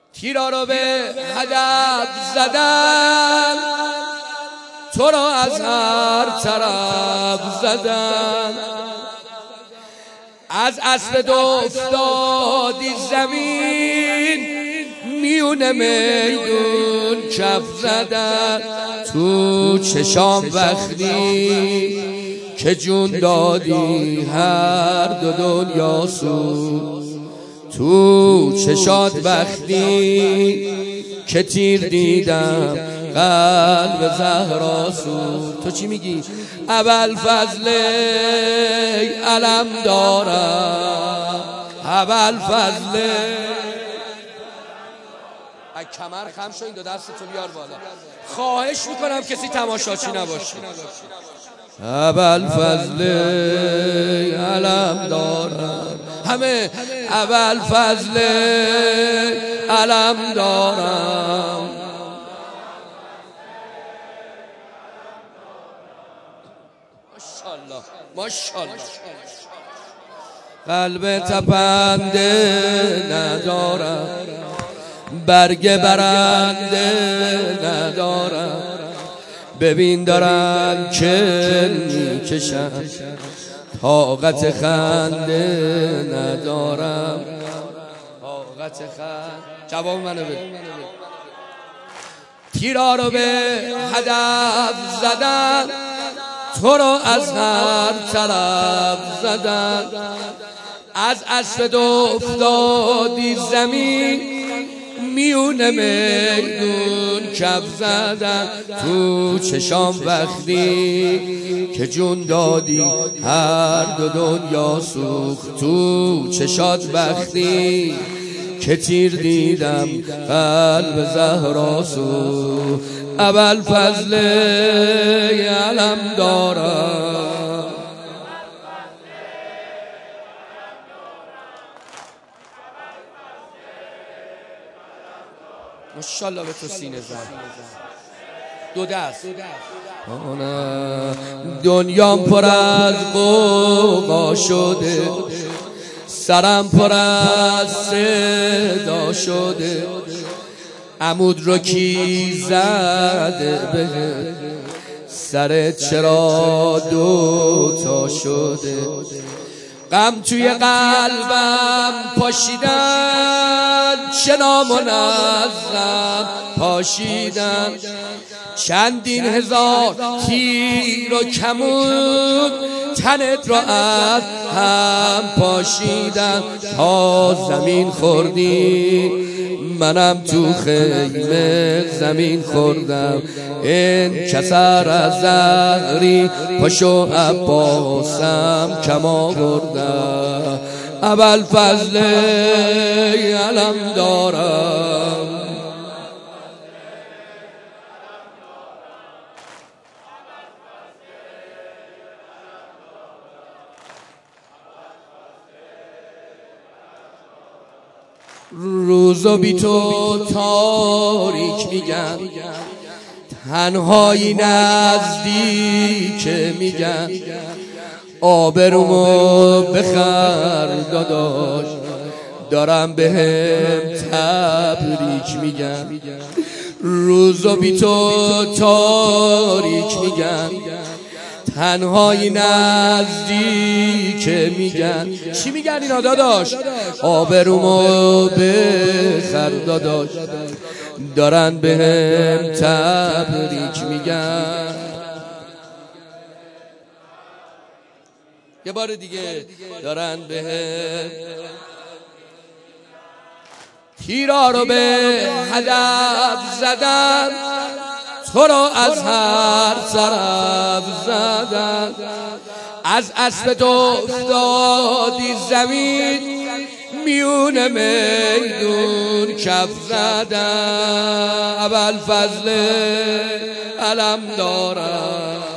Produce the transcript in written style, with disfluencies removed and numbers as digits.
تیرا رو به هدف زدن، تو را از هر طرف زدن. از اسب افتادی زمین، میونه میدون کف زدن. تو چشام وقتی که جون دادی هر دو دنیا سود. تو چشات وقتی که تیر دیدم قلب زهرا سود. تو چی میگی؟ ابوالفضل علم دارم، ابوالفضل. کمر خم شو، این دو دستتو بیار بالا. خواهش میکنم کسی تماشاچی نباشه. ابوالفضل علم دارم، همه ابوالفضل علم دارم. ماشاءالله ماشاءالله. قلب تپنده ندارم، برگ برنده ندارم. ببین دارن که میکشن، طاقت خنده ندارم. طاقت خنده. جواب منو بده. تیرا رو به هدف زدن، تو رو از هر طرف زدن. از اسب افتادی زمین، میونه میدون کف زدن. تو چشام وقتی که جون دادی هر دو دنیا سوخت. تو چشات وقتی که تیر دیدم قلب زهرا سوخت. ابوالفضل علم دارم. ماشاءالله به تو سینه زد. دو دست. دنیام پر از غوغا شده، سرم پر از صدا شده. عمود رو کی زده به سرت چرا دوتا شده؟ غم توی قلبم پاشیدن، چه نامنظم پاشیدن. چندین هزار تیر و کمون تنت را از هم پاشیدن. تا زمین خوردی منم تو خیمه زمین خوردم. این کسر از زهری پاشو عباسم کما بردم. ابوالفضل علم دارم. روزو بی تو تاریک میگن، تنهایی نزدیک میگن. آبرومو بخر داداش، دارم بهم تبریک میگن. روزو بی تو تاریک میگن، تنهایی نزدیک میگن. چی میگن اینا داداش؟ آبرومو بخر داداش، دارن بهم تبریک میگن. یه بار دیگه دارن بهم. تیرا رو به هدف زدن، تو را از هر طرف زدن. از اسب افتادی زمین، میونه میدون کف زدن. ابوالفضل علم دارم.